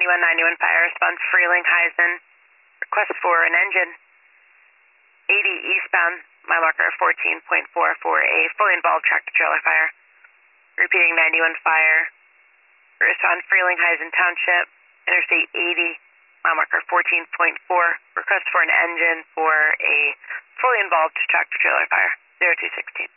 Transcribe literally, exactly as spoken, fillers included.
ninety-one ninety-one fire response, Frelinghuysen. Request for an engine. eighty eastbound, mile marker fourteen point four four, a fully involved tractor-trailer fire. Repeating ninety-one fire. Respond Frelinghuysen Township, Interstate eighty, mile marker fourteen point four. Request for an engine for a fully involved tractor-trailer fire. zero two sixteen.